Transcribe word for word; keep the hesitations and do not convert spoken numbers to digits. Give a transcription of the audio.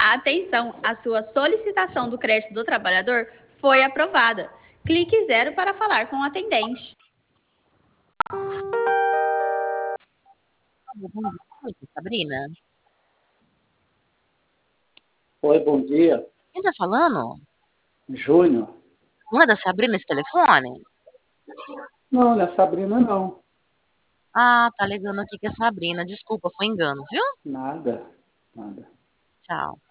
Atenção, a sua solicitação do crédito do trabalhador foi aprovada. Clique zero para falar com o atendente. Bom dia, Sabrina. Oi, bom dia. Quem tá falando? Júnior. Não é da Sabrina esse telefone? Não, não é Sabrina, não. Ah, tá ligando aqui que é Sabrina. Desculpa, foi engano, viu? Nada, nada. Tchau.